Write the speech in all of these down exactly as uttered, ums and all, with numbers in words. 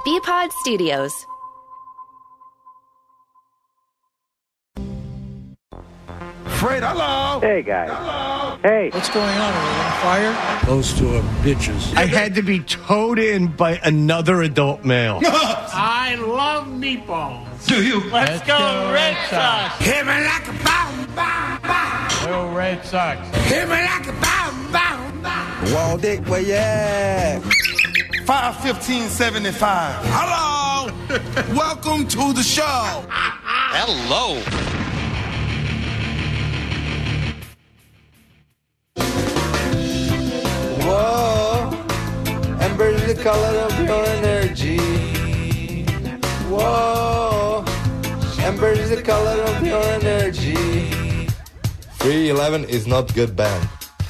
B-Pod Studios. Fred, hello. Hey, guys. Hello. Hey. What's going on? Are we on fire? Those two are bitches. I had to be towed in by another adult male. I love meatballs. Do you? Let's, Let's go, go Red Sox. Hit me like a bomb, bomb, bomb. Go Red Sox. Hit me like a bomb, bomb, bomb. Wall Dick, where you at? five fifteen seventy-five. Hello. Welcome to the show. Hello. Whoa, Ember is the color of your energy. Whoa, Ember is the color of your energy. three eleven is not good band.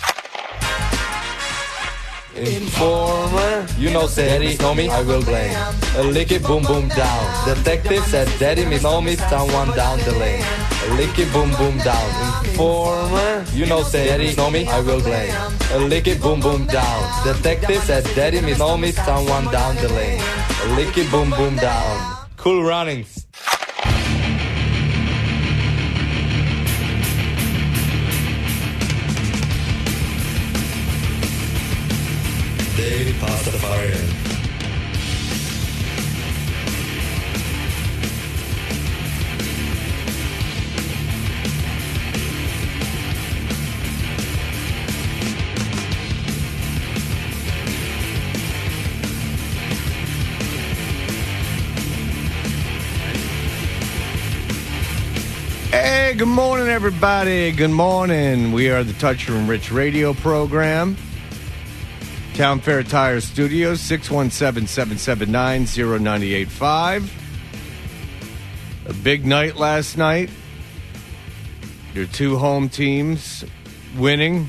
Informer, you know say daddy know me, I will blame. A lick it boom boom down. Detective said daddy me know me, someone down the lane. A lick it boom boom down. Informer, you know say daddy know me, I will blame. A lick it boom boom down. Detective said daddy me know me, someone down the lane. A lick it boom boom down. Cool runnings. Daily pasta fire. Hey, good morning, everybody. Good morning. We are the Touch Room Rich radio program. Town Fair Tire Studios, six one seven, seven seven nine, zero nine eight five. A big night last night. Your two home teams winning.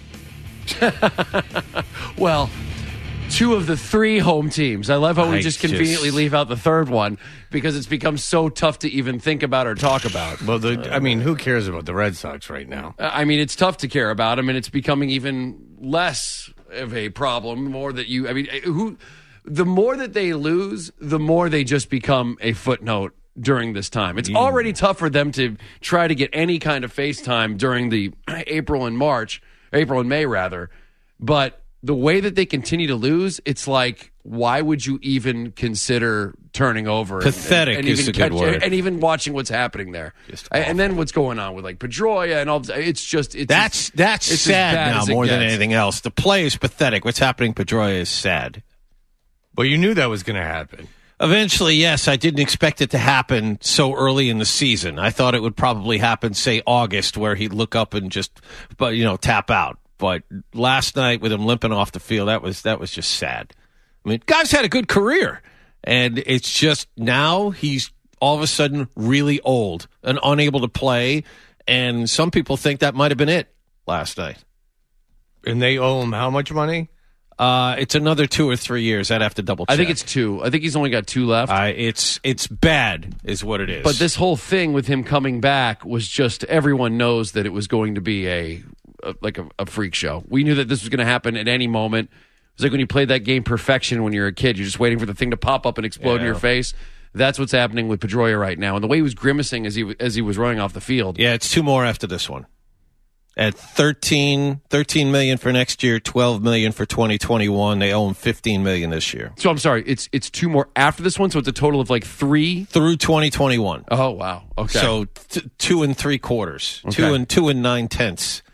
Well, two of the three home teams. I love how we I just conveniently just- leave out the third one because it's become so tough to even think about or talk about. Well, the, I mean, who cares about the Red Sox right now? I mean, it's tough to care about them, and it's becoming even less of a problem. More that you, I mean, who, the more that they lose, the more they just become a footnote during this time. It's already tough for them to try to get any kind of FaceTime during the April and March, April and May rather, but the way that they continue to lose, it's like, why would you even consider turning over? Pathetic and, and, and is even a good catch, word. And even watching what's happening there. Just and, and then what's going on with like Pedroia and all. It's just it's That's that's it's as sad bad now as it more than gets. anything else. The play is pathetic. What's happening, Pedroia, is sad. But you knew that was going to happen. Eventually, yes. I didn't expect it to happen so early in the season. I thought it would probably happen, say, August, where he'd look up and just, but you know, tap out. But last night with him limping off the field, that was that was just sad. I mean, guy's had a good career, and it's just now he's all of a sudden really old and unable to play, and some people think that might have been it last night. And they owe him how much money? Uh, it's another two or three years. I'd have to double check. I think it's two. I think he's only got two left. Uh, it's it's bad, is what it is. But this whole thing with him coming back was just everyone knows that it was going to be a, a like a, a freak show. We knew that this was going to happen at any moment. It was like when you played that game Perfection when you're a kid. You're just waiting for the thing to pop up and explode Yeah. in your face. That's what's happening with Pedroia right now. And the way he was grimacing as he as he was running off the field. Yeah, it's two more after this one. At thirteen, thirteen million for next year, twelve million for twenty twenty-one. They owe him fifteen million this year. So I'm sorry, it's it's two more after this one, so it's a total of like three through twenty twenty-one. Oh wow, okay. So t- two and three quarters, Okay. two and two and nine tenths.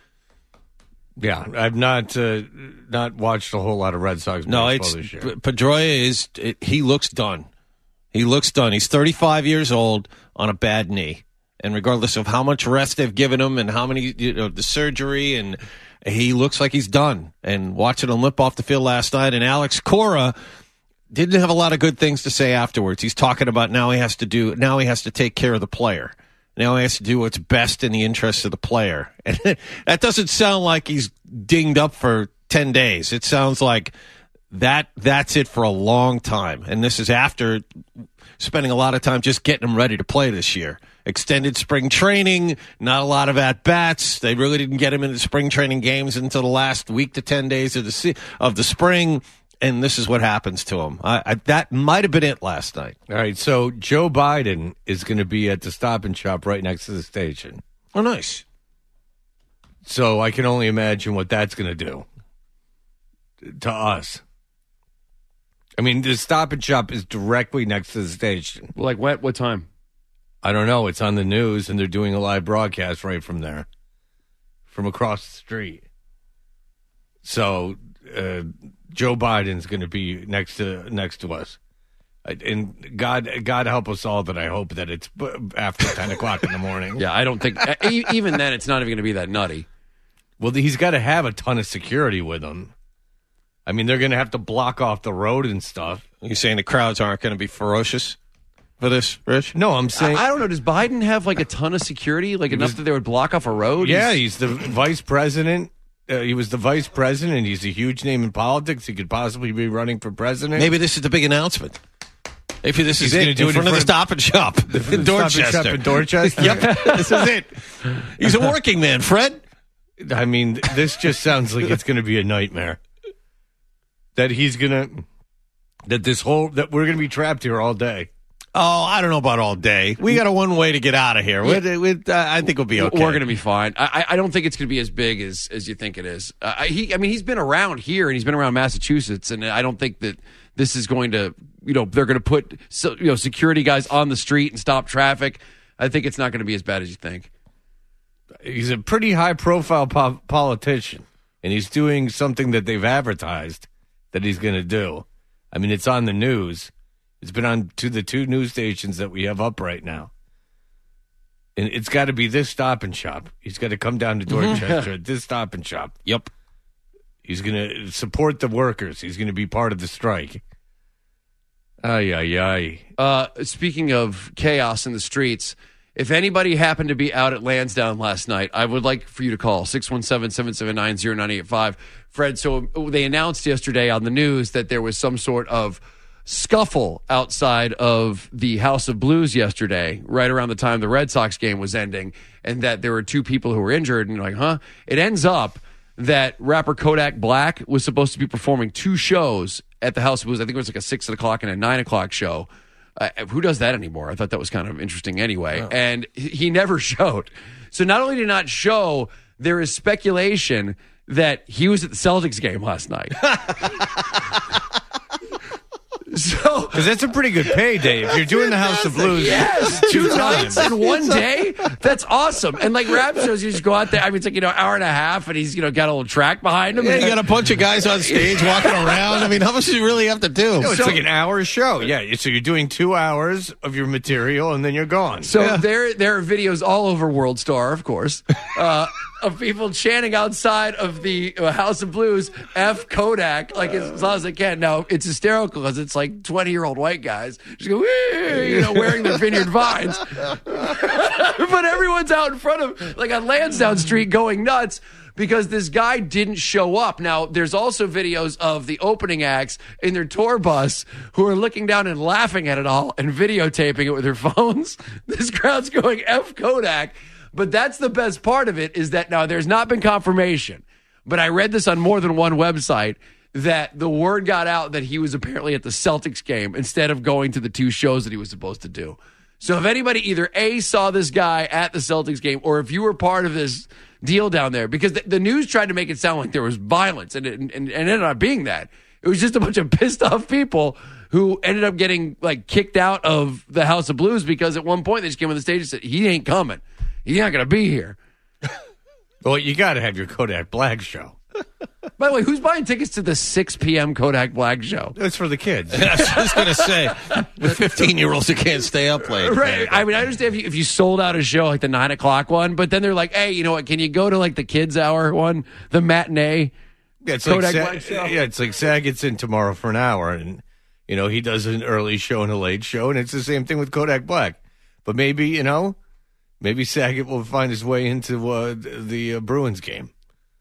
Yeah, I've not uh, not watched a whole lot of Red Sox baseball No, it's this year. P- Pedroia is it, he looks done. He looks done. He's thirty-five years old on a bad knee, and regardless of how much rest they've given him and how many you know the surgery, and he looks like he's done. And watching him limp off the field last night, and Alex Cora didn't have a lot of good things to say afterwards. He's talking about now he has to do now he has to take care of the player. Now he has to do what's best in the interest of the player. And that doesn't sound like he's dinged up for ten days. It sounds like that that's it for a long time. And this is after spending a lot of time just getting him ready to play this year. Extended spring training, not a lot of at-bats. They really didn't get him into spring training games until the last week to ten days of the se- of the spring. and this is what happens to him. I, I, that might have been it last night. All right, so Joe Biden is going to be at the Stop and Shop right next to the station. Oh, nice. So I can only imagine what that's going to do to us. I mean, the Stop and Shop is directly next to the station. Like what? What time? I don't know. It's on the news, and they're doing a live broadcast right from there, from across the street. So uh, Joe Biden's going to be next to next to us, and God, God help us all. That I hope that it's after ten o'clock in the morning. Yeah, I don't think even then it's not even going to be that nutty. Well, he's got to have a ton of security with him. I mean, they're going to have to block off the road and stuff. You're saying the crowds aren't going to be ferocious for this, Rich? No, I'm saying... I, I don't know. Does Biden have, like, a ton of security? Like, enough that they would block off a road? Yeah, he's, he's the vice president. Uh, he was the vice president. He's a huge name in politics. He could possibly be running for president. Maybe this is the big announcement. If this he's is it, do in it front of the Stop and Shop in Dorchester. Stop and Shop in Dorchester? Yep, this is it. He's a working man, Fred. I mean, this just sounds like it's going to be a nightmare. That he's going to, that this whole, that we're going to be trapped here all day. Oh, I don't know about all day. We got a one way to get out of here. Yeah. We, we, uh, I think we'll be okay. We're going to be fine. I, I don't think it's going to be as big as, as you think it is. Uh, he, I mean, he's been around here and he's been around Massachusetts, and I don't think that this is going to, you know, they're going to put so, you know security guys on the street and stop traffic. I think it's not going to be as bad as you think. He's a pretty high-profile po- politician, and he's doing something that they've advertised that he's going to do. I mean, it's on the news. It's been on to the two news stations that we have up right now. And it's got to be this Stop and Shop. He's got to come down to Dorchester at this Stop and Shop. Yep. He's going to support the workers. He's going to be part of the strike. Ay, ay, ay. Uh, speaking of chaos in the streets, if anybody happened to be out at Lansdowne last night, I would like for you to call six one seven, seven seven nine, zero nine eight five. Fred, so they announced yesterday on the news that there was some sort of scuffle outside of the House of Blues yesterday, right around the time the Red Sox game was ending, and that there were two people who were injured. And you're like, huh? It ends up that rapper Kodak Black was supposed to be performing two shows at the House of Blues. I think it was like a six o'clock and a nine o'clock show. Uh, who does that anymore? I thought that was kind of interesting anyway. Oh. And he never showed. So not only did he not show, there is speculation that he was at the Celtics game last night. So, because that's a pretty good payday if you're doing the House of Blues. Yes, two nights in one day. That's awesome. And like rap shows, you just go out there. I mean, it's like you know, hour and a half, and he's you know got a little track behind him. Yeah, and you got a bunch of guys on stage walking around. I mean, how much do you really have to do? No, it's so, like an hour show. Yeah, so you're doing two hours of your material, and then you're gone. So yeah. there, there are videos all over World Star, of course, uh, of people chanting outside of the uh, House of Blues, F Kodak, like as, as loud as they can. Now it's hysterical because it's like twenty-year-old white guys just go, you know, wearing their Vineyard Vines, but everyone's out in front of, like on Lansdowne Street, going nuts because this guy didn't show up. Now, there's also videos of the opening acts in their tour bus who are looking down and laughing at it all and videotaping it with their phones. This crowd's going F Kodak. But that's the best part of it is that now there's not been confirmation, but I read this on more than one website that the word got out that he was apparently at the Celtics game instead of going to the two shows that he was supposed to do. So if anybody either A, saw this guy at the Celtics game, or if you were part of this deal down there, because the, the news tried to make it sound like there was violence, and it and, and ended up being that. It was just a bunch of pissed off people who ended up getting like kicked out of the House of Blues because at one point they just came on the stage and said, he ain't coming. He's not going to be here. Well, you got to have your Kodak Black show. By the way, who's buying tickets to the six p.m. Kodak Black show? It's for the kids. I was just going to say, with fifteen-year-olds who can't stay up late. Right. I mean, I understand if you, if you sold out a show like the nine o'clock one, but then they're like, hey, you know what? Can you go to like the kids' hour one, the matinee yeah, it's Kodak like Black Sa- show? Yeah, it's like Sag gets in tomorrow for an hour, and you know he does an early show and a late show, and it's the same thing with Kodak Black. But maybe you know. Maybe Saget will find his way into uh, the uh, Bruins game.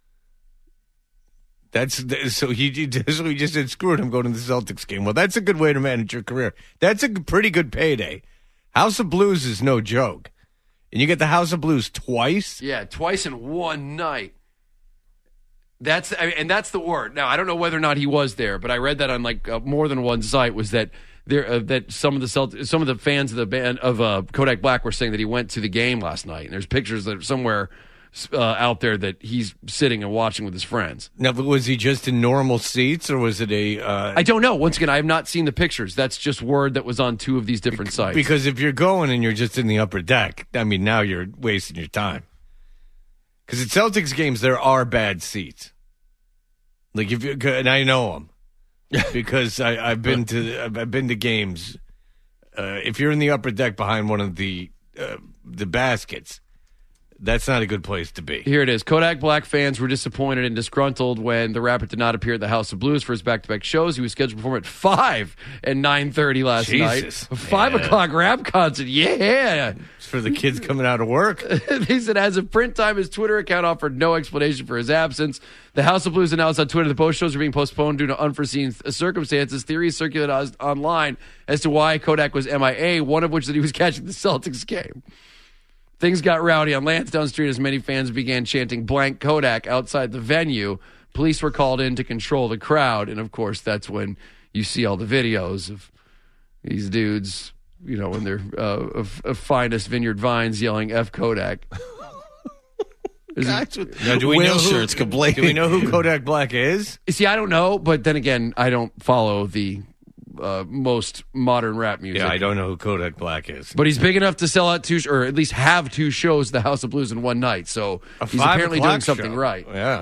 That's so he, so he just said, screw it, I'm going to the Celtics game. Well, that's a good way to manage your career. That's a pretty good payday. House of Blues is no joke. And you get the House of Blues twice? Yeah, twice in one night. That's I mean, and that's the word. Now I don't know whether or not he was there, but I read that on like uh, more than one site was that there uh, that some of the Celt- some of the fans of the band of uh, Kodak Black were saying that he went to the game last night, and there's pictures that are somewhere uh, out there that he's sitting and watching with his friends. Now, but was he just in normal seats, or was it a? Uh, I don't know. Once again, I have not seen the pictures. That's just word that was on two of these different sites. Because if you're going and you're just in the upper deck, I mean, now you're wasting your time. Because at Celtics games, there are bad seats. Like if you and I know them because I, I've been to I've been to games. Uh, if you're in the upper deck behind one of the uh, the baskets, that's not a good place to be. Here it is. Kodak Black fans were disappointed and disgruntled when the rapper did not appear at the House of Blues for his back-to-back shows. He was scheduled to perform at five and nine thirty last Jesus. night. A five yeah. o'clock rap concert. Yeah. It's for the kids coming out of work. He said as of print time, his Twitter account offered no explanation for his absence. The House of Blues announced on Twitter the both shows are being postponed due to unforeseen circumstances. Theories circulated online as to why Kodak was M I A, one of which that he was catching the Celtics game. Things got rowdy on Lansdowne Street as many fans began chanting blank Kodak outside the venue. Police were called in to control the crowd. And, of course, that's when you see all the videos of these dudes, you know, in their uh, of, of finest vineyard vines yelling F Kodak. Now, do we Will know who, shirts complaining. Do we know who Kodak Black is? See, I don't know, but then again, I don't follow the uh, most modern rap music. Yeah, I don't know who Kodak Black is. But he's big enough to sell out two, or at least have two shows at the House of Blues in one night. So A he's five apparently o'clock doing something show. right. Yeah.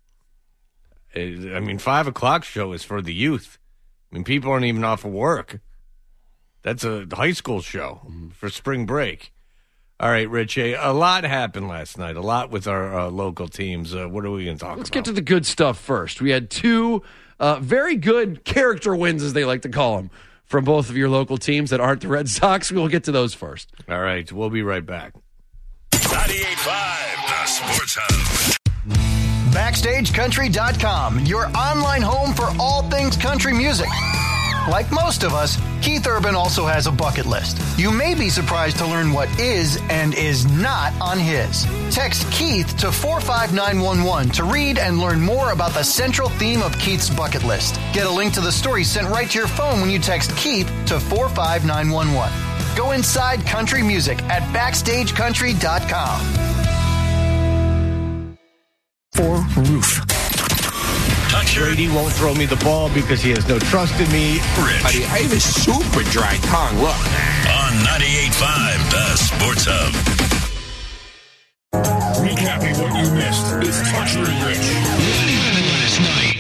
I mean, five o'clock show is for the youth. I mean, people aren't even off of work. That's a high school show for spring break. All right, Rich, a, a lot happened last night. A lot with our uh, local teams. Uh, what are we going to talk Let's about? get to the good stuff first. We had two uh, very good character wins, as they like to call them, from both of your local teams that aren't the Red Sox. We'll get to those first. All right, we'll be right back. ninety-eight point five, the Sports Hub. Backstage Country dot com, your online home for all things country music. Like most of us, Keith Urban also has a bucket list. You may be surprised to learn what is and is not on his. Text Keith to four five nine one one to read and learn more about the central theme of Keith's bucket list. Get a link to the story sent right to your phone when you text Keith to four five nine one one. Go inside country music at backstage country dot com. For Roof. Brady won't throw me the ball because he has no trust in me. Rich. I have a super dry tongue. Look. On ninety-eight point five, the Sports Hub. Recapping what you missed. It's Toucher and Rich. Last night.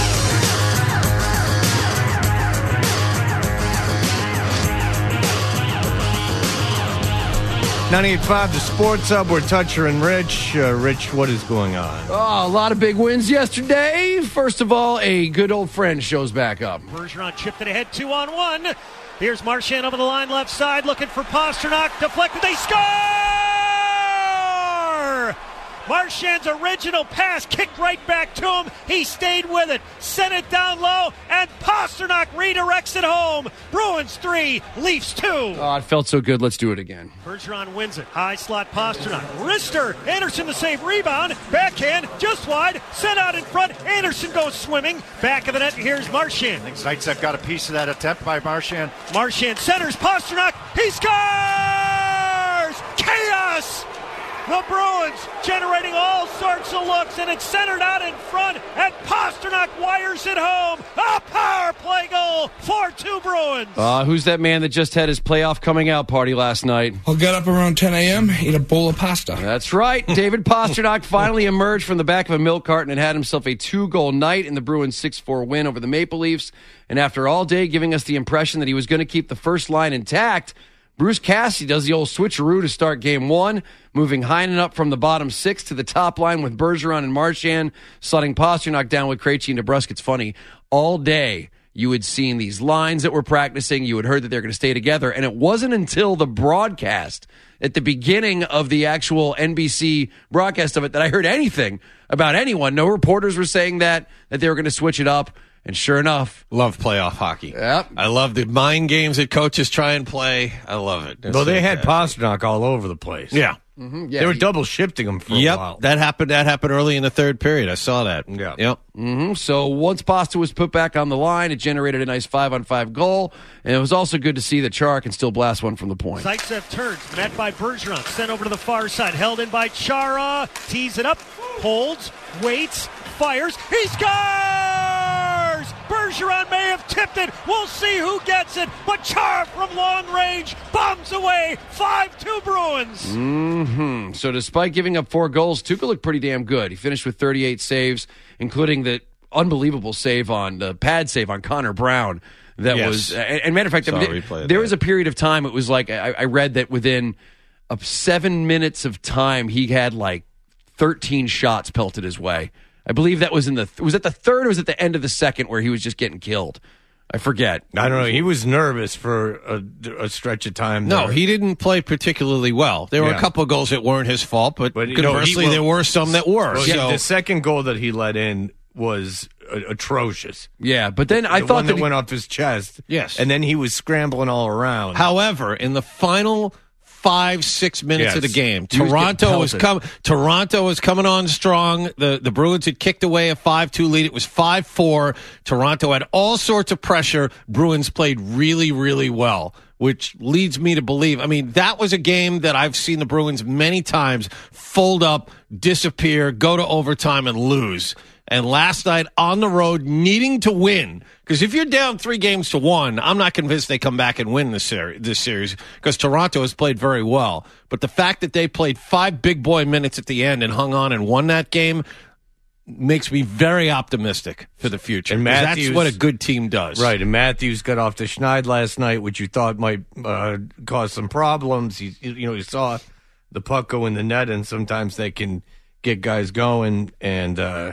ninety-eight point five, the Sports Hub. We're Toucher and Rich. Uh, Rich, what is going on? Oh, a lot of big wins yesterday. First of all, a good old friend shows back up. Bergeron chipped it ahead, two on one. Here's Marchand over the line, left side, looking for Pasternak. Deflected, they score! Marchand's original pass kicked right back to him. He stayed with it, sent it down low, and Pasternak redirects it home. Bruins three, Leafs two. Oh, it felt so good. Let's do it again. Bergeron wins it. High slot Pasternak. Wrister. Anderson the save. Rebound. Backhand. Just wide. Sent out in front. Anderson goes swimming. Back of the net. Here's Marchand. I think Zaitsev got a piece of that attempt by Marchand. Marchand centers. Pasternak. He scores! Chaos! The Bruins generating all sorts of looks, and it's centered out in front, and Pasternak wires it home. A power play goal, four two Bruins. Uh, who's that man that just had his playoff coming out party last night? I'll get up around ten a.m., eat a bowl of pasta. That's right. David Pasternak finally emerged from the back of a milk carton and had himself a two-goal night in the Bruins' six four win over the Maple Leafs. And after all day giving us the impression that he was going to keep the first line intact, Bruce Cassidy does the old switcheroo to start game one, moving Heinen up from the bottom six to the top line with Bergeron and Marchand, slotting Pasternak down with Krejci and DeBrusk. It's funny. All day, you had seen these lines that were practicing. You had heard that they're going to stay together. And it wasn't until the broadcast at the beginning of the actual N B C broadcast of it that I heard anything about anyone. No reporters were saying that, that they were going to switch it up. And sure enough, love playoff hockey. Yep. I love the mind games that coaches try and play. I love it. It's well, they had fantastic. Pasternak all over the place. Yeah. Mm-hmm. Yeah, they were he, double shifting him for yep, a while. that happened. That happened early in the third period. I saw that. Yeah. Yep. Mm-hmm. So once Pasta was put back on the line, it generated a nice five-on-five goal, and it was also good to see that Chara can still blast one from the point. Zaitsev turns, met by Bergeron, sent over to the far side, held in by Chara, tees it up, holds, waits, fires, he scores! Bergeron may have tipped it, we'll see who gets it, but Chara from long range bombs away, five two Bruins. Mm-hmm. So despite giving up four goals, Tuukka looked pretty damn good. He finished with thirty-eight saves, including the unbelievable save on the pad save on Connor Brown. That yes. was, and, and matter of fact, I mean, there, there was a period of time. It was like I, I read that within uh, seven minutes of time, he had like thirteen shots pelted his way. I believe that was in the was at the third or was at the end of the second where he was just getting killed. I forget. I don't know. He was nervous for a, a stretch of time. No, there. he didn't play particularly well. There were Yeah. a couple of goals that weren't his fault, but, But, you conversely, know, he- there were some that were. Well, so yeah, the second goal that he let in was uh, atrocious. Yeah, but then I the thought one that, that he, went off his chest. Yes. and then he was scrambling all around. However, in the final five, six minutes Yes. of the game, He was Toronto getting was pelted. com- Toronto was coming on strong. The the Bruins had kicked away a five two lead. It was five four. Toronto had all sorts of pressure. Bruins played really, really well, which leads me to believe, I mean, that was a game that I've seen the Bruins many times fold up, disappear, go to overtime, and lose. And last night on the road, needing to win, because if you're down three games to one, I'm not convinced they come back and win this series, this series because Toronto has played very well. But the fact that they played five big boy minutes at the end and hung on and won that game makes me very optimistic for the future. And 'Cause Matthews- that's what a good team does. Right, and Matthews got off the schneid last night, which you thought might uh, cause some problems. He, you know, you saw the puck go in the net, and sometimes they can get guys going. And uh,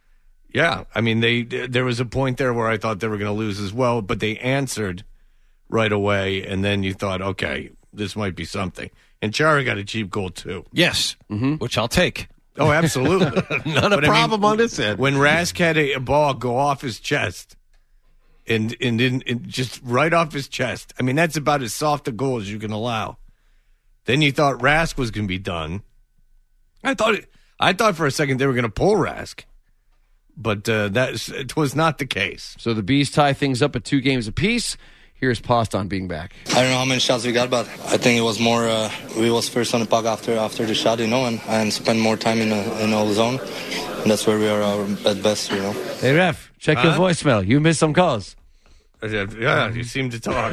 yeah, I mean, they there was a point there where I thought they were going to lose as well, but they answered right away, and then you thought, okay, this might be something. And Chara got a cheap goal too. Yes, mm-hmm. which I'll take. Oh, absolutely. Not a But, I problem mean, on this end. When Rask had a, a ball go off his chest and and, and, and just right off his chest, I mean, that's about as soft a goal as you can allow. Then you thought Rask was going to be done. I thought it, I thought for a second they were going to pull Rask, but uh, that it was not the case. So the Bees tie things up at two games apiece. Here's Poston being back. I don't know how many shots we got, but I think it was more. Uh, we was first on the puck after after the shot, you know, and, and spend more time in the in our zone. And that's where we are our, at best, you know. Hey, Ref, check your Huh? voicemail. You missed some calls. Yeah, he seemed to talk.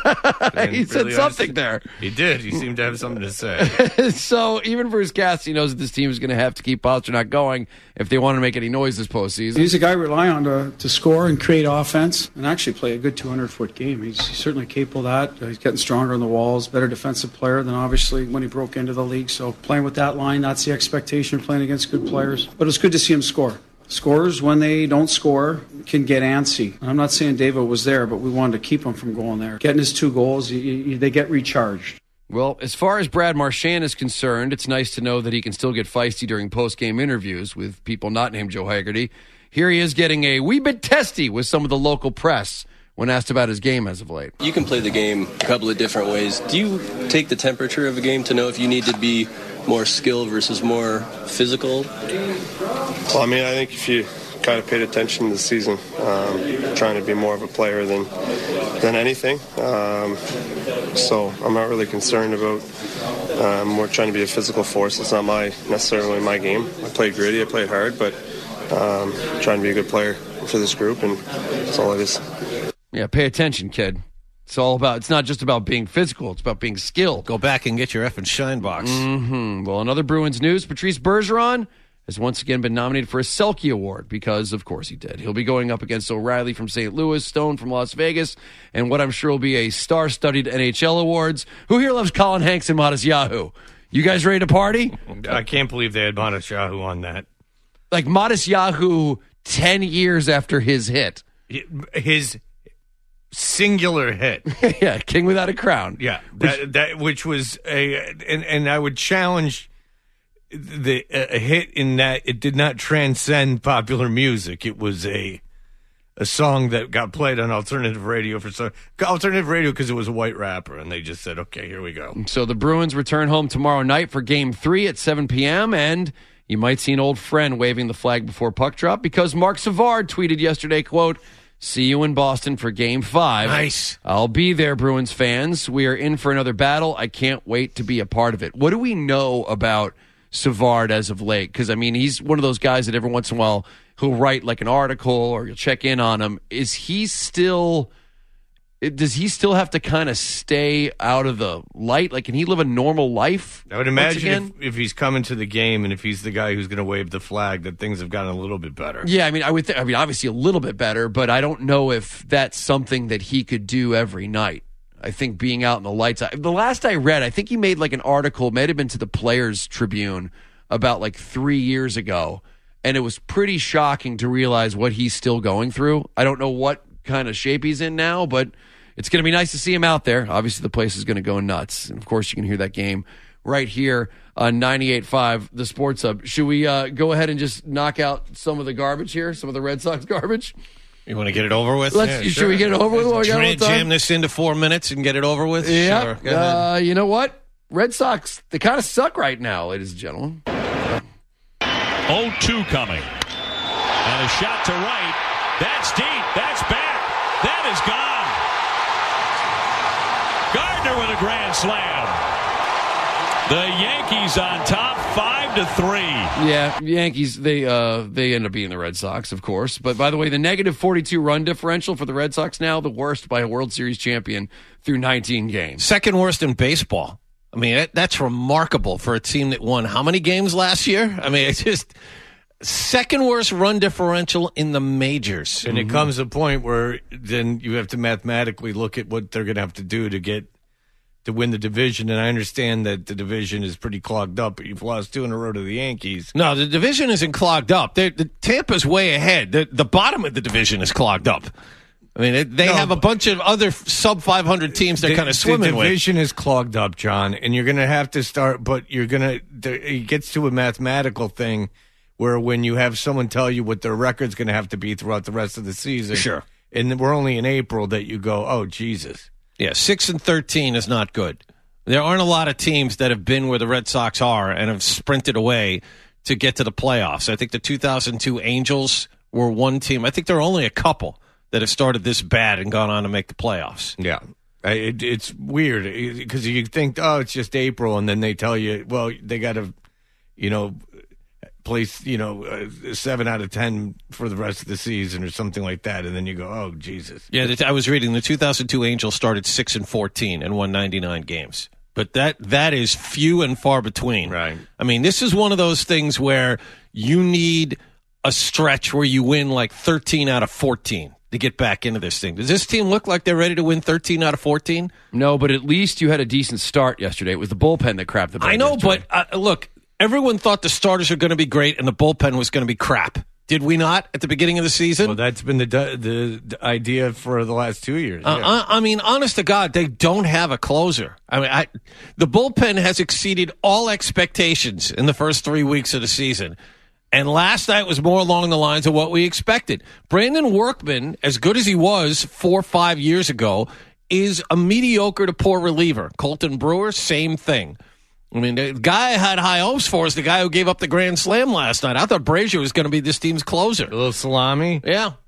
He said Really, something I- there. He did. He seemed to have something to say. So even Bruce Cassidy knows that this team is going to have to keep Pastrnak going if they want to make any noise this postseason. He's a guy we rely on to, to score and create offense and actually play a good two hundred foot game. He's, he's certainly capable of that. He's getting stronger on the walls, better defensive player than obviously when he broke into the league. So playing with that line, that's the expectation, playing against good players. But it's good to see him score. Scorers, when they don't score, can get antsy. And I'm not saying David was there, but we wanted to keep him from going there. Getting his two goals, you, you, they get recharged. Well, as far as Brad Marchand is concerned, it's nice to know that he can still get feisty during post-game interviews with people not named Joe Haggerty. Here he is getting a wee bit testy with some of the local press when asked about his game as of late. You can play the game a couple of different ways. Do you take the temperature of a game to know if you need to be more skilled versus more physical? Well, I mean, I think if you kind of paid attention to the season, um, trying to be more of a player than than anything. Um, so I'm not really concerned about um, more trying to be a physical force. It's not my necessarily my game. I played gritty, I played hard, but um, trying to be a good player for this group, and that's all it is. Yeah, pay attention, kid. It's all about, it's not just about being physical, it's about being skilled. Go back and get your effing shine box. Mm-hmm. Well, in other Bruins news, Patrice Bergeron has once again been nominated for a Selke Award because, of course, he did. He'll be going up against O'Reilly from Saint Louis, Stone from Las Vegas, and what I'm sure will be a star-studded N H L awards. Who here loves Colin Hanks and Modest Yahoo? You guys ready to party? I can't believe they had Modest Yahoo on that. Like Modest Yahoo ten years after his hit. His singular hit. Yeah, King Without a Crown. Yeah, that, that which was a and, and I would challenge the a hit in that it did not transcend popular music. It was a a song that got played on alternative radio for some alternative radio because it was a white rapper, and they just said, "Okay, here we go." So the Bruins return home tomorrow night for Game Three at seven p.m. and you might see an old friend waving the flag before puck drop because Mark Savard tweeted yesterday, "Quote: See you in Boston for Game Five. Nice. I'll be there, Bruins fans. We are in for another battle. I can't wait to be a part of it." What do we know about Savard as of late? Because I mean, he's one of those guys that every once in a while who'll write like an article or you'll check in on him. Is he still, does he still have to kind of stay out of the light? Like, can he live a normal life? I would imagine if, if he's coming to the game and if he's the guy who's going to wave the flag, that things have gotten a little bit better. Yeah, I mean, I would. Th- I mean, obviously a little bit better, but I don't know if that's something that he could do every night. I think being out in the lights. The last I read, I think he made like an article, may have been to the Players Tribune about like three years ago. And it was pretty shocking to realize what he's still going through. I don't know what kind of shape he's in now, but it's going to be nice to see him out there. Obviously, the place is going to go nuts. And, of course, you can hear that game right here on ninety-eight point five, the Sports Hub. Should we uh, go ahead and just knock out some of the garbage here, some of the Red Sox garbage? You want to get it over with? Let's, yeah, should sure. we get it over with? What Jam, jam this into four minutes and get it over with? Yeah. Sure. Uh, you know what? Red Sox, they kind of suck right now, ladies and gentlemen. oh two coming. And a shot to right. That's deep. That's back. That is gone. Gardner with a grand slam. The Yankees on top, five to three. Yeah, Yankees, they uh, they end up being the Red Sox, of course. But by the way, the negative forty-two run differential for the Red Sox now, the worst by a World Series champion through nineteen games. Second worst in baseball. I mean, that, that's remarkable for a team that won how many games last year? I mean, it's just second worst run differential in the majors. And mm-hmm. it comes a point where then you have to mathematically look at what they're going to have to do to get to win the division. And I understand that the division is pretty clogged up, but you've lost two in a row to the Yankees. No, the division isn't clogged up. They're, the Tampa's way ahead. The, the bottom of the division is clogged up. I mean, it, they no, have a bunch of other sub five hundred teams they're kind of swimming with. The division with. is clogged up, John, and you're going to have to start, but you're going to, it gets to a mathematical thing where when you have someone tell you what their record's going to have to be throughout the rest of the season. Sure. And we're only in April that you go, oh, Jesus. Yeah, six and thirteen is not good. There aren't a lot of teams that have been where the Red Sox are and have sprinted away to get to the playoffs. I think the two thousand two Angels were one team. I think there are only a couple that have started this bad and gone on to make the playoffs. Yeah. It, it's weird because you think, oh, it's just April, and then they tell you, well, they got to, you know, place, you know, uh, seven out of ten for the rest of the season or something like that, and then you go, oh, Jesus. Yeah, I was reading the two thousand two Angels started six and fourteen and won ninety-nine games. But that that is few and far between. Right. I mean, this is one of those things where you need a stretch where you win like thirteen out of fourteen. To get back into this thing. Does this team look like they're ready to win thirteen out of fourteen? No, but at least you had a decent start yesterday. It was the bullpen that crapped the bed. I know, yesterday. but uh, look, everyone thought the starters were going to be great and the bullpen was going to be crap. Did we not at the beginning of the season? Well, that's been the the, the idea for the last two years. Uh, yeah. I, I mean, honest to God, they don't have a closer. I mean, I, the bullpen has exceeded all expectations in the first three weeks of the season. And last night was more along the lines of what we expected. Brandon Workman, as good as he was four or five years ago, is a mediocre to poor reliever. Colton Brewer, same thing. I mean, the guy I had high hopes for is the guy who gave up the grand slam last night. I thought Brazier was going to be this team's closer. A little salami? Yeah. A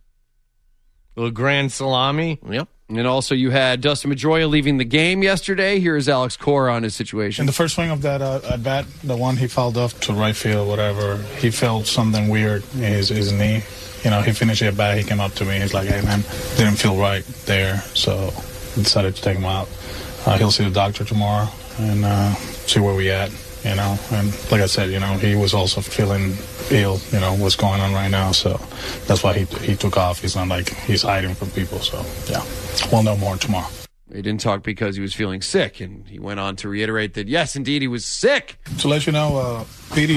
little grand salami? Yep. And also you had Dustin Pedroia leaving the game yesterday. Here's Alex Cora on his situation. In the first swing of that uh, at bat, the one he fouled off to right field, whatever, he felt something weird in his, his knee. You know, he finished at bat, he came up to me, he's like, hey, man, didn't feel right there, so I decided to take him out. Uh, he'll see the doctor tomorrow and uh, see where we at, you know. And like I said, you know, he was also feeling ill, you know, what's going on right now, so that's why he he took off. He's not like he's hiding from people, so, yeah. We'll know more tomorrow. He didn't talk because he was feeling sick, and he went on to reiterate that, yes, indeed, he was sick. To let you know, uh, Petey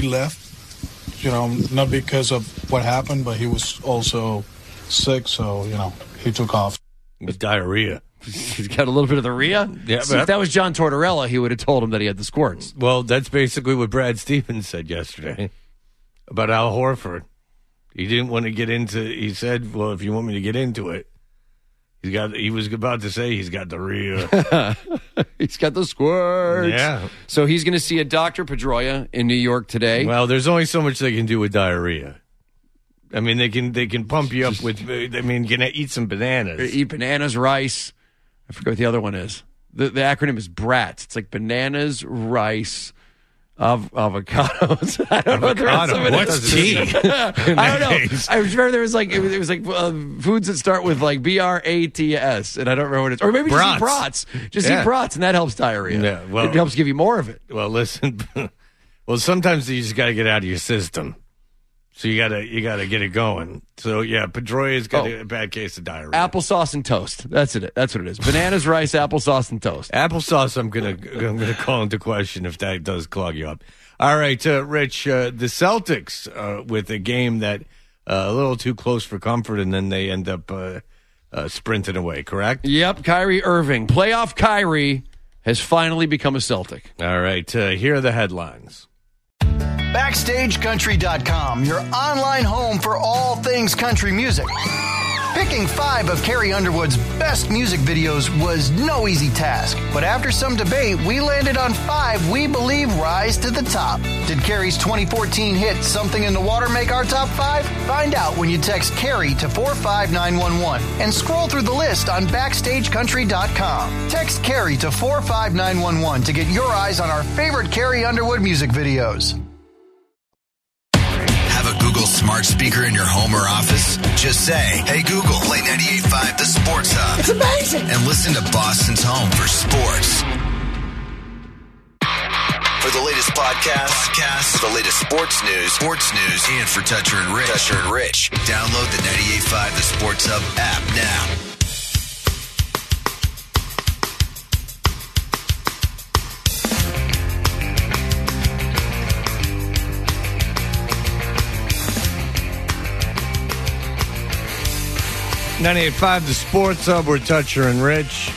left, you know, not because of what happened, but he was also sick, so, you know, he took off. With diarrhea. He's got a little bit of the rhea? Yeah, See, if that was John Tortorella, he would have told him that he had the squirts. Well, that's basically what Brad Stevens said yesterday about Al Horford. He didn't want to get into. He said, "Well, if you want me to get into it." He's got. He was about to say he's got diarrhea. He's got the squirts. Yeah. So he's going to see a Doctor Pedroia in New York today. Well, there's only so much they can do with diarrhea. I mean, they can they can pump you up with. I mean, you can eat some bananas. Eat bananas, rice. I forget what the other one is. The the acronym is BRATS. It's like bananas, rice. Of avocados. I don't know what the rest of it What's is. tea? I don't know. I remember there was like it was, it was like uh, foods that start with like B R A T S, and I don't remember what it is. Or maybe just eat brats. Just Yeah. eat brats, and that helps diarrhea. Yeah, well- it helps give you more of it. Well, listen. Well, sometimes you just got to get out of your system. So you gotta you gotta get it going. So yeah, Pedroia's got Oh. a bad case of diarrhea. Applesauce and toast. That's it. That's what it is. Bananas, rice, applesauce, and toast. Applesauce, I'm gonna I'm gonna call into question if that does clog you up. All right, uh, Rich, uh, the Celtics uh, with a game that uh, a little too close for comfort, and then they end up uh, uh, sprinting away. Correct? Yep. Kyrie Irving, playoff Kyrie, has finally become a Celtic. All right. Uh, here are the headlines. Backstage Country dot com, your online home for all things country music. Picking five of Carrie Underwood's best music videos was no easy task, but after some debate, we landed on five we believe rise to the top. Did Carrie's twenty fourteen hit Something in the Water make our top five? Find out when you text Carrie to four five nine one one and scroll through the list on Backstage Country dot com. Text Carrie to four five nine one one to get your eyes on our favorite Carrie Underwood music videos. Have a Google smart speaker in your home or office? Just say, "Hey Google, play ninety-eight point five The Sports Hub." It's amazing. And listen to Boston's home for sports. For the latest podcasts, podcasts, for the latest sports news, sports news, and for Toucher and Rich, Toucher and Rich, download the ninety-eight point five The Sports Hub app now. ninety-eight point five, the Sports Hub, we're Toucher and Rich.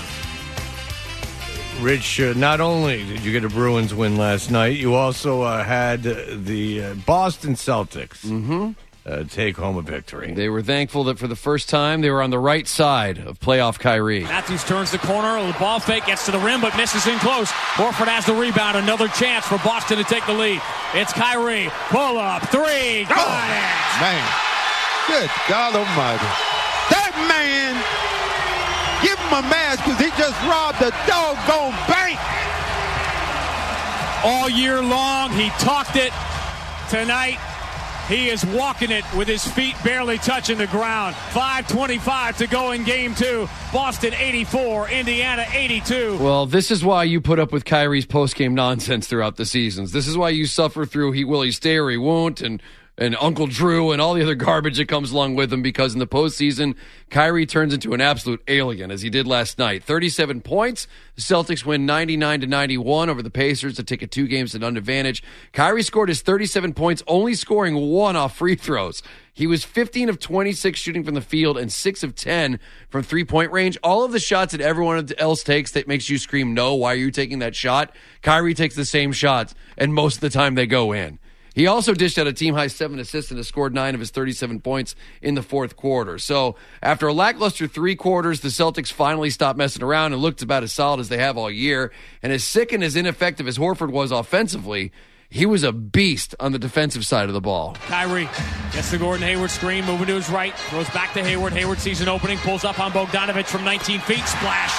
Rich, uh, not only did you get a Bruins win last night, you also uh, had the uh, Boston Celtics mm-hmm. uh, take home a victory. They were thankful that for the first time they were on the right side of playoff Kyrie. Matthews turns the corner, the ball fake gets to the rim, but misses in close. Horford has the rebound, another chance for Boston to take the lead. It's Kyrie, pull up, three, got oh, it! Man, good God almighty. That man, give him a mask because he just robbed a doggone bank. All year long, he talked it. Tonight, he is walking it with his feet barely touching the ground. five twenty-five to go in game two. Boston eighty-four, Indiana eighty-two. Well, this is why you put up with Kyrie's post-game nonsense throughout the seasons. This is why you suffer through he will, he stay or he won't, and and Uncle Drew and all the other garbage that comes along with him, because in the postseason, Kyrie turns into an absolute alien, as he did last night. thirty-seven points. The Celtics win ninety-nine to ninety-one over the Pacers to take a two games at an advantage. Kyrie scored his thirty-seven points, only scoring one off free throws. He was fifteen of twenty-six shooting from the field and six of ten from three-point range. All of the shots that everyone else takes that makes you scream, no, why are you taking that shot? Kyrie takes the same shots, and most of the time they go in. He also dished out a team-high seven assists and has scored nine of his thirty-seven points in the fourth quarter. So after a lackluster three quarters, the Celtics finally stopped messing around and looked about as solid as they have all year. And as sick and as ineffective as Horford was offensively, he was a beast on the defensive side of the ball. Kyrie gets the Gordon Hayward screen, moving to his right, throws back to Hayward. Hayward sees an opening, pulls up on Bogdanovic from nineteen feet, splash.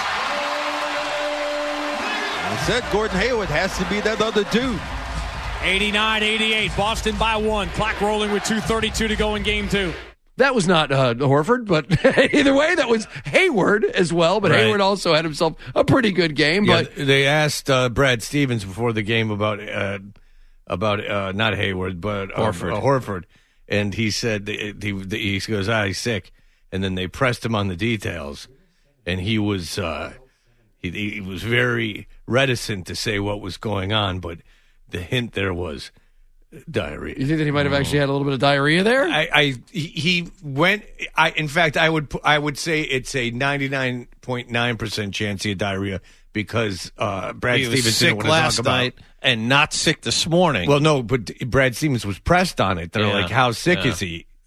I said Gordon Hayward has to be that other dude. eighty-nine eighty-eight, Boston by one. Clock rolling with two thirty-two to go in game two. That was not uh, Horford, but either way, that was Hayward as well. But Right. Hayward also had himself a pretty good game. Yeah, But they asked uh, Brad Stevens before the game about uh, about uh, not Hayward, but uh, Horford. Uh, Horford, and he said he, he goes, ah, he's sick, and then they pressed him on the details, and he was uh, he, he was very reticent to say what was going on, but the hint there was diarrhea. You think that he might have actually had a little bit of diarrhea there? I, I he he went. I in fact, I would pu- I would say it's a ninety-nine point nine percent chance he had diarrhea because uh, Brad He Stevens was didn't sick want to last talk about. night and not sick this morning. Well, no, but Brad Stevens was pressed on it. They're Yeah. like, "How sick Yeah. is he?"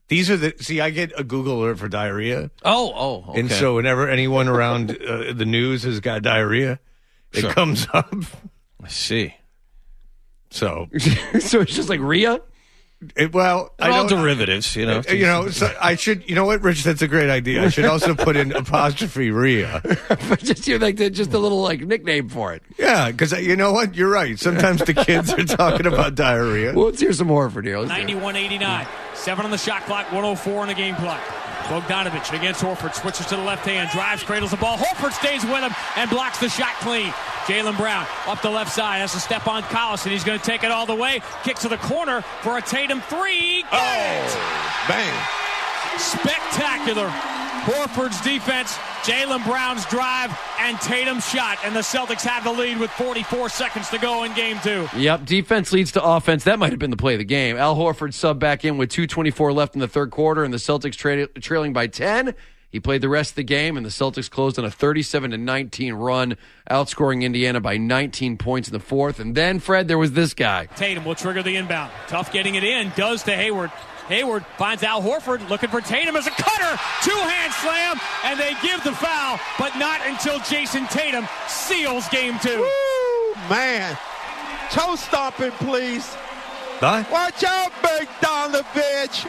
These are the see. I get a Google alert for diarrhea. Oh, oh, okay. And so whenever anyone around uh, the news has got diarrhea, it Sure. comes up. I see. So, so it's just like Rhea. It, well, They're I all don't- derivatives, you know. Uh, You know, so I should. You know what, Rich? That's a great idea. I should also put in apostrophe Rhea. But just you like the, just a little like nickname for it. Yeah, because you know what? You're right. Sometimes the kids are talking about diarrhea. Well, let's hear some more for Neil. ninety-one eighty-nine. Seven on the shot clock, one oh four on the game clock. Bogdanovich against Horford, switches to the left hand, drives, cradles the ball. Horford stays with him and blocks the shot clean. Jaylen Brown up the left side, has to step on Collison. He's going to take it all the way. Kicks to the corner for a Tatum three. Get oh, bang. Spectacular. Horford's defense, Jaylen Brown's drive, and Tatum's shot. And the Celtics have the lead with forty-four seconds to go in game two. Yep, defense leads to offense. That might have been the play of the game. Al Horford subbed back in with two twenty-four left in the third quarter, and the Celtics tra- trailing by ten. He played the rest of the game, and the Celtics closed on a thirty-seven to nineteen run, outscoring Indiana by nineteen points in the fourth. And then, Fred, there was this guy. Tatum will trigger the inbound. Tough getting it in. Does to Hayward. Hayward finds Al Horford looking for Tatum as a cutter. Two-hand slam, and they give the foul, but not until Jason Tatum seals game two. Woo, man. Toe stomping, please. Huh? Watch out, Bogdanovich.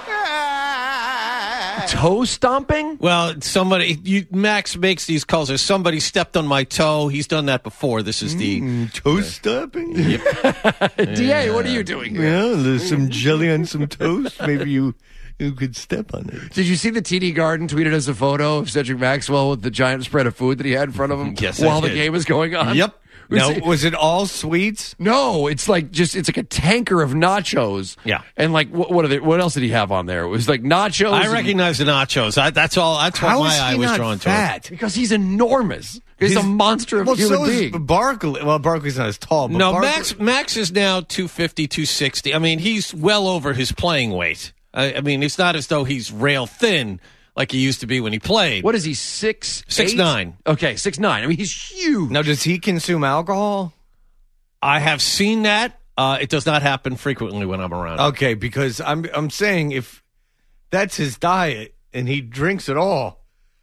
Ah. Toe stomping? Well, somebody, you, Max makes these calls. There's somebody stepped on my toe. He's done that before. This is the Mm, toe stomping? D A, what are you doing here? Well, there's some jelly on some toast. Maybe you you could step on it. Did you see the T D Garden tweeted us a photo of Cedric Maxwell with the giant spread of food that he had in front of him Yes, I while the did. game was going on? Yep. Was Now, it- was it all sweets? No, it's like just it's like a tanker of nachos. Yeah. And like what what are they, what else did he have on there? It was like nachos. I and- recognize the nachos. I, that's all. That's what How my is he eye was not drawn fat? to. because he's enormous. He's, a monster of well, human so being. is Barkley. Well, Barkley's not as tall. But No, Barkley- Max. Max is now two fifty, two sixty. I mean, he's well over his playing weight. I, I mean, it's not as though he's rail thin like he used to be when he played. What is he? Six Six eight? nine. Okay, six nine. I mean, he's huge. Now, does he consume alcohol? I have seen that. Uh, it does not happen frequently when I'm around. him. Okay, because I'm I'm saying if that's his diet and he drinks it all,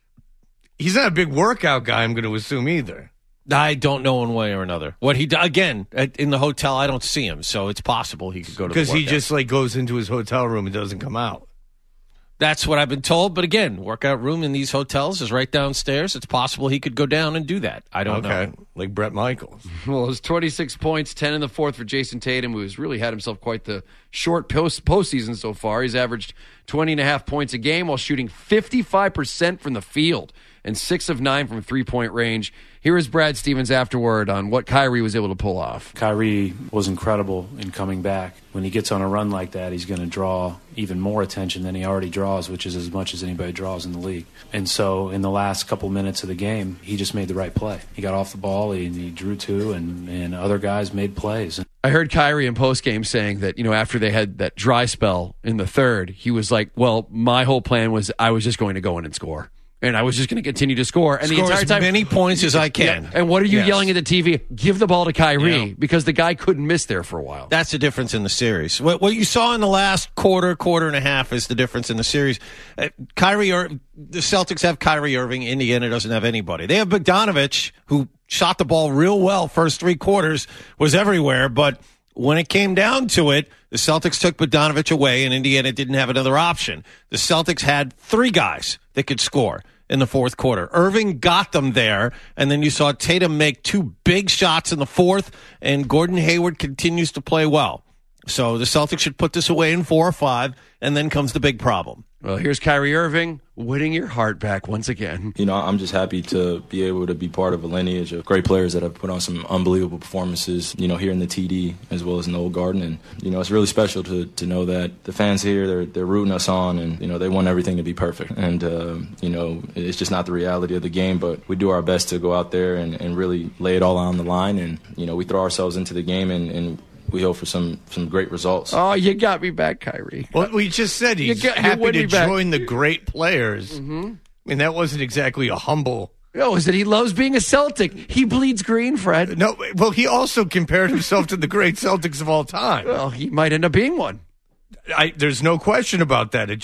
he's not a big workout guy. I'm going to assume either. I don't know one way or another. What he do- again at, in the hotel, I don't see him, so it's possible he could go to the Because he workout. just like goes into his hotel room and doesn't come out. That's what I've been told. But again, workout room in these hotels is right downstairs. It's possible he could go down and do that. I don't Okay, know. like Brett Michaels. Well, it was twenty-six points, ten in the fourth for Jason Tatum, who's really had himself quite the short post postseason so far. He's averaged twenty and a half points a game while shooting fifty-five percent from the field and six of nine from three-point range. Here is Brad Stevens afterward on what Kyrie was able to pull off. Kyrie was incredible in coming back. When he gets on a run like that, he's going to draw even more attention than he already draws, which is as much as anybody draws in the league. And so in the last couple minutes of the game, he just made the right play. He got off the ball, he, he drew two, and, and other guys made plays. I heard Kyrie in postgame saying that, you know, after they had that dry spell in the third, he was like, well, my whole plan was I was just going to go in and score. And I was just going to continue to score. And Score the entire as time, many points as I can. Yeah. And what are you Yes. yelling at the T V? Give the ball to Kyrie Yeah. because the guy couldn't miss there for a while. That's the difference in the series. What, what you saw in the last quarter, quarter and a half is the difference in the series. Uh, Kyrie, Ir- the Celtics have Kyrie Irving. Indiana doesn't have anybody. They have Bogdanovich, who shot the ball real well first three quarters, was everywhere. But when it came down to it, the Celtics took Bogdanovich away, and Indiana didn't have another option. The Celtics had three guys that could score in the fourth quarter. Irving got them there, and then you saw Tatum make two big shots in the fourth, and Gordon Hayward continues to play well. So the Celtics should put this away in four or five, and then comes the big problem. Well, here's Kyrie Irving winning your heart back once again. You know, I'm just happy to be able to be part of a lineage of great players that have put on some unbelievable performances, you know, here in the T D as well as in the Old Garden. And, you know, it's really special to, to know that the fans here, they're, they're rooting us on and, you know, they want everything to be perfect. And, uh, you know, it's just not the reality of the game, but we do our best to go out there and, and really lay it all on the line. And, you know, we throw ourselves into the game and, and we hope for some, some great results. Oh, you got me back, Kyrie. Well, we just said he's You got- you happy win to me back. join the great players. Mm-hmm. I mean, that wasn't exactly a humble. No, is that he loves being a Celtic. He bleeds green, Fred. No, well, he also compared himself to the great Celtics of all time. Well, he might end up being one. I, there's no question about that. It just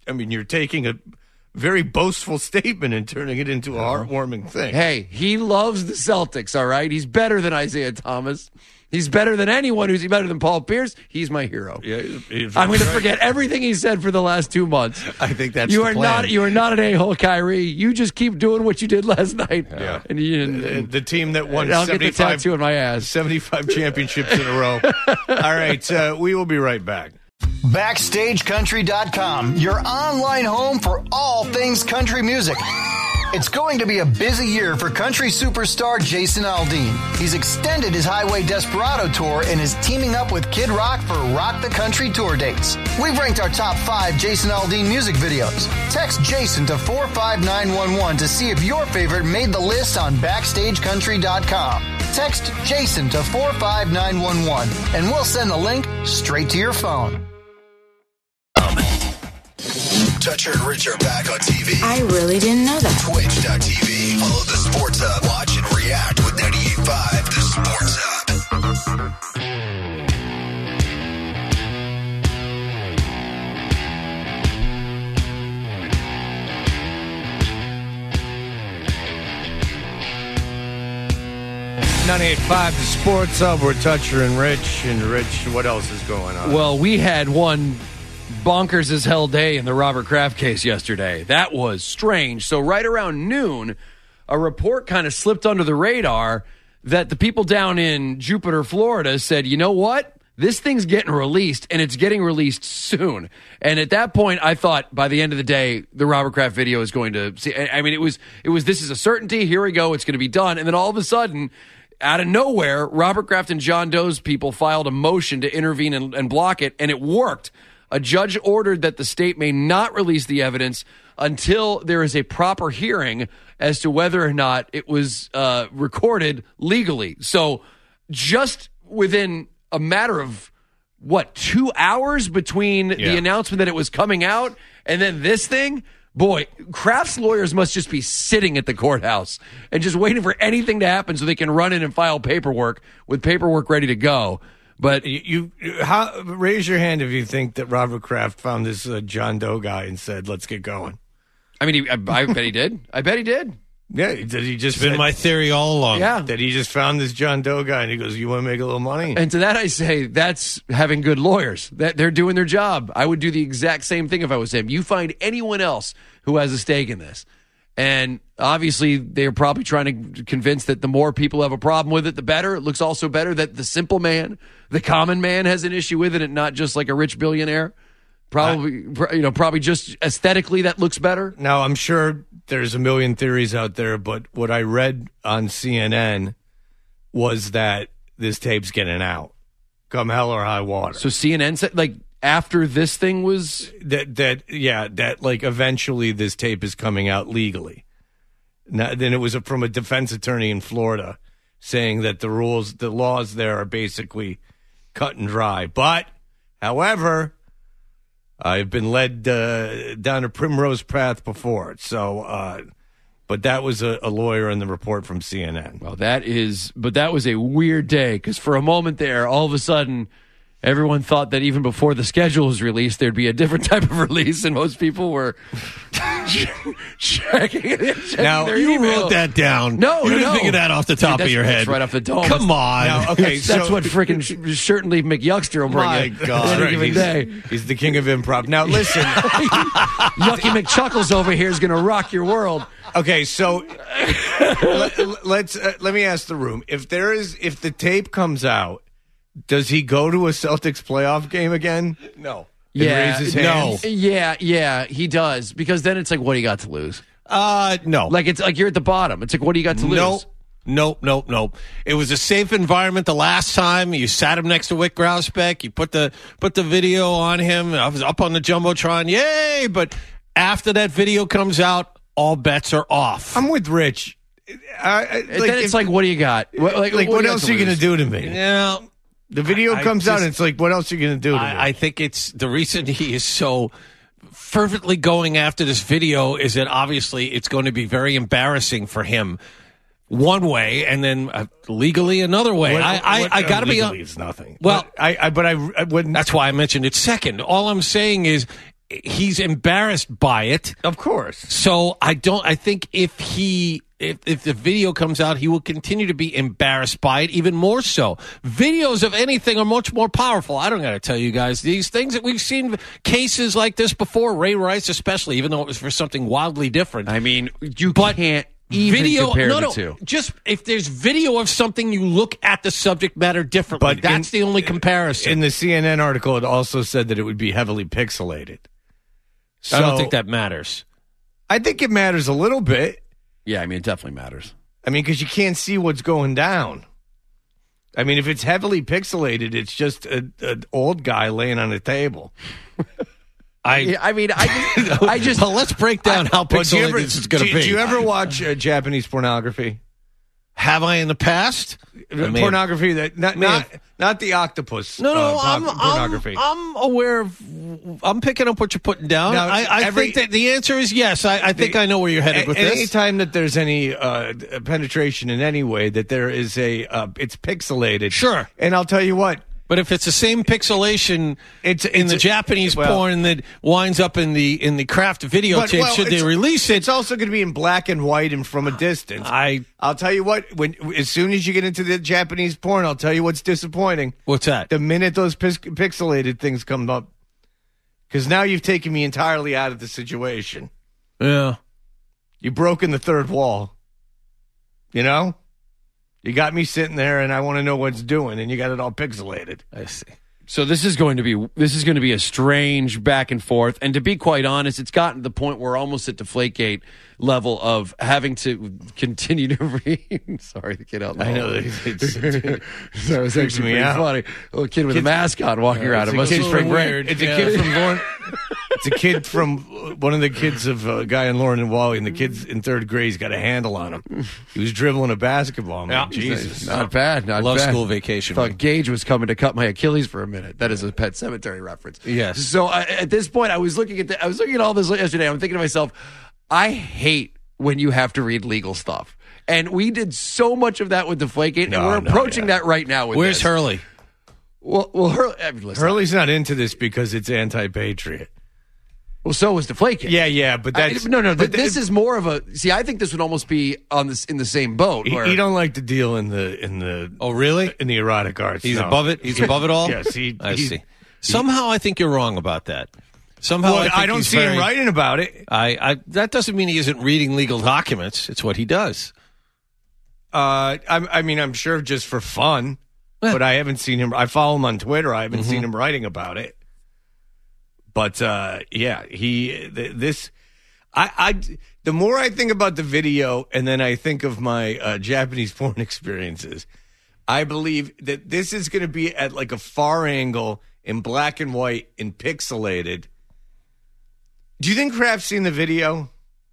I mean, you're taking a very boastful statement and turning it into a heartwarming thing. Hey, he loves the Celtics, all right? He's better than Isaiah Thomas. He's better than anyone who's better than Paul Pierce. He's my hero. Yeah, he's I'm going to right. forget everything he said for the last two months. I think that's you the are plan. not you are not an a-hole, Kyrie. You just keep doing what you did last night. Yeah. And, you, and, the, and the team that won I'll get the seventy-five, tattoo on my ass. seventy-five championships in a row. All right, uh, we will be right back. Backstage Country dot com, your online home for all things country music. It's going to be a busy year for country superstar Jason Aldean. He's extended his Highway Desperado tour and is teaming up with Kid Rock for Rock the Country tour dates. We've ranked our top five Jason Aldean music videos. Text Jason to four five nine one one to see if your favorite made the list on Backstage Country dot com. Text Jason to four five nine one one and we'll send the link straight to your phone. Toucher and Rich are back on T V. I really didn't know that. Twitch dot T V. Follow the Sports Hub. Watch and react with ninety-eight point five, the Sports Hub. ninety-eight point five, the Sports Hub. We're Toucher and Rich. And Rich, what else is going on? Well, we had one bonkers as hell day in the Robert Kraft case yesterday. That was strange. So right around noon, a report kind of slipped under the radar that the people down in Jupiter, Florida said, you know what? This thing's getting released, and it's getting released soon. And at that point, I thought by the end of the day, the Robert Kraft video is going to see. I mean, it was, it was, this is a certainty. Here we go. It's going to be done. And then all of a sudden, out of nowhere, Robert Kraft and John Doe's people filed a motion to intervene and, and block it, and it worked. A judge ordered that the state may not release the evidence until there is a proper hearing as to whether or not it was uh, recorded legally. So just within a matter of, what, two hours between Yeah. the announcement that it was coming out and then this thing, boy, Kraft's lawyers must just be sitting at the courthouse and just waiting for anything to happen so they can run in and file paperwork with paperwork ready to go. But you, you how, raise your hand if you think that Robert Kraft found this uh, John Doe guy and said, let's get going. I mean, he, I, I bet he did. I bet he did. Yeah, did he just It's been said- my theory all along. Yeah. that he just found this John Doe guy and he goes, you want to make a little money? And to that I say, that's having good lawyers. That they're doing their job. I would do the exact same thing if I was him. You find anyone else who has a stake in this. And obviously, they're probably trying to convince that the more people have a problem with it, the better. It looks also better that the simple man, the common man, has an issue with it, and not just like a rich billionaire. Probably, you know, probably just aesthetically that looks better. Now, I'm sure there's a million theories out there, but what I read on C N N was that this tape's getting out, come hell or high water. So C N N said, like, after this thing was that that yeah that like eventually this tape is coming out legally. Now, then it was a, from a defense attorney in Florida saying that the rules, the laws there are basically cut and dry. But, however, I've been led uh, down a primrose path before. So, uh, but that was a, a lawyer in the report from C N N. Well, that is, but that was a weird day because for a moment there, all of a sudden, everyone thought that even before the schedule was released, there'd be a different type of release, and most people were checking, checking Now, their you email. wrote that down. No, You no, didn't no. think of that off the top Dude, of your that's- head. that's right off the dome. Come on. Now, okay, that's, that's so- what freaking sh- certainly McYuckster will bring My you God, any right. given he's, day. he's the king of improv. Now, listen. Yucky McChuckles over here is going to rock your world. Okay, so let, let's uh, let me ask the room. If there is, if the tape comes out, does he go to a Celtics playoff game again? No. And Yeah, raise his no. hands? Yeah, yeah, he does because then it's like, what do you got to lose? Uh, no. Like it's like you're at the bottom. It's like, what do you got to lose? Nope. Nope, nope, nope. It was a safe environment the last time. You sat him next to Wick Grousbeck. You put the put the video on him. I was up on the Jumbotron. Yay! But after that video comes out, all bets are off. I'm with Rich. I, I, And then it's like, what do you got? What, like, what, what do you else got are you to going to lose? do to me? Yeah. The video I- I comes out, just- and it's like, what else are you going to do to me? I, I think it's the reason he is so fervently going after this video is that obviously it's going to be very embarrassing for him one way and then uh, legally another way. What- I, I, what- I got to be legally on. It's nothing. Well, But I, I, but I, I wouldn't. That's why I mentioned it second. All I'm saying is he's embarrassed by it. Of course. So I don't. I think if he. If, if the video comes out, he will continue to be embarrassed by it, even more so. Videos of anything are much more powerful. I don't got to tell you guys these things that we've seen cases like this before. Ray Rice, especially, even though it was for something wildly different. I mean, you but can't even video, compare no, the no, two. Just if there's video of something, you look at the subject matter differently. But that's in, the only comparison. In the C N N article, it also said that it would be heavily pixelated. So, I don't think that matters. I think it matters a little bit. Yeah, I mean, it definitely matters. I mean, because you can't see what's going down. I mean, if it's heavily pixelated, it's just an old guy laying on a table. I, yeah, I mean, I just, I just well, let's break down I, how pixelated ever, this is going to be. Do you ever watch uh, Japanese pornography? Have I in the past? Pornography that not not, not the octopus. No, no, uh, I'm, pornography. I'm I'm aware of. I'm picking up what you're putting down. Now, I, I every, think that the answer is yes. I, I think the, I know where you're headed with any this. Anytime that there's any uh, penetration in any way, that there is a, uh, it's pixelated. Sure, and I'll tell you what. But if it's the same pixelation it's, in it's the a, Japanese well, porn that winds up in the in the craft videotape, well, should they release it? It's also going to be in black and white and from a distance. I I'll tell you what. When as soon as you get into the Japanese porn, I'll tell you what's disappointing. What's that? The minute those pix- pixelated things come up, because now you've taken me entirely out of the situation. Yeah, you've broken the third wall. You know. You got me sitting there, and I want to know what's doing, and you got it all pixelated. I see. So this is going to be this is going to be a strange back and forth. And to be quite honest, it's gotten to the point where we're almost at Deflategate level of having to continue to read. Sorry, the kid out loud. I know it's, it's, it's that was actually pretty funny. A little kid with Kids, a mascot walking yeah, around. It must be spring break. It's a yeah. kid from Lauren. It's a kid from one of the kids of a guy in Lauren and Wally, and the kid's in third grade. He's got a handle on him. He was dribbling a basketball. I'm like, Jesus, not bad. Not Love bad. School Vacation. Thought man. Gage was coming to cut my Achilles for a minute. That is a Pet Cemetery reference. Yes. So I, at this point, I was looking at the, I was looking at all this yesterday. I'm thinking to myself, I hate when you have to read legal stuff, and we did so much of that with Deflategate, no, and we're no, approaching yeah. that right now. With Where's this. Hurley? Well, well, Hurley, I mean, listen, Hurley's not into this because it's anti-patriot. Well, so was Deflategate. Yeah, yeah, but that's I, no, no. But this is more of a. See, I think this would almost be on this in the same boat. He, where, he don't like to deal in the in the. Oh, really? In the erotic arts. He's no. above it. He's above it all. Yes, he. I he, see. Somehow, I think you're wrong about that. Somehow, well, I, think I don't he's see very, him writing about it. I, I. That doesn't mean he isn't reading legal documents. It's what he does. Uh, I, I mean, I'm sure just for fun, but I haven't seen him. I follow him on Twitter. I haven't mm-hmm. seen him writing about it. But uh, yeah, he th- this. I, I the more I think about the video, and then I think of my uh, Japanese porn experiences, I believe that this is going to be at like a far angle in black and white and pixelated. Do you think Kraft's seen the video?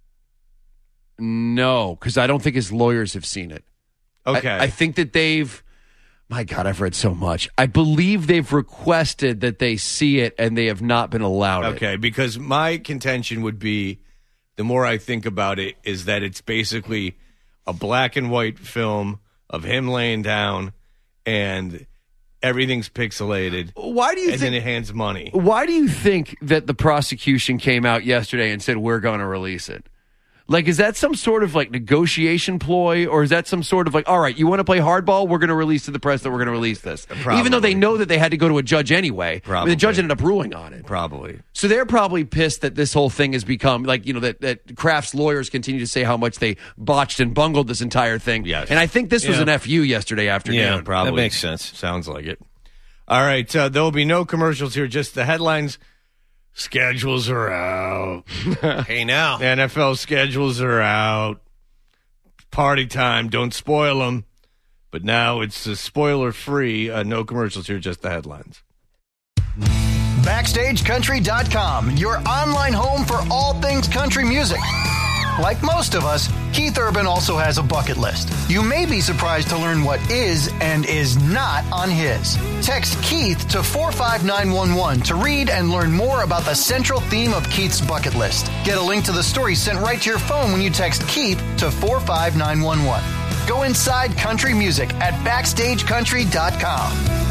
No, because I don't think his lawyers have seen it. Okay. I, I think that they've, my God, I've read so much. I believe they've requested that they see it and they have not been allowed okay, it. Okay, because my contention would be, the more I think about it, is that it's basically a black and white film of him laying down and everything's pixelated. Why do you and think, then it hands money. Why do you think that the prosecution came out yesterday and said, we're going to release it? Like, is that some sort of, like, negotiation ploy, or is that some sort of, like, all right, you want to play hardball? We're going to release to the press that we're going to release this. Probably. Even though they know that they had to go to a judge anyway. Probably. The judge ended up ruling on it. Probably. So they're probably pissed that this whole thing has become, like, you know, that, that Kraft's lawyers continue to say how much they botched and bungled this entire thing. Yes. And I think this was yeah. an F U yesterday afternoon. Yeah, probably. That makes sense. Sounds like it. All right, uh, there will be no commercials here, just the headlines. Schedules are out. Hey, now. N F L schedules are out. Party time. Don't spoil them. But now it's uh, spoiler-free. Uh, no commercials here, just the headlines. Backstage Country dot com, your online home for all things country music. Like most of us, Keith Urban also has a bucket list. You may be surprised to learn what is and is not on his. Text Keith to four five nine one one to read and learn more about the central theme of Keith's bucket list. Get a link to the story sent right to your phone when you text Keith to four five nine one one. Go inside country music at Backstage Country dot com.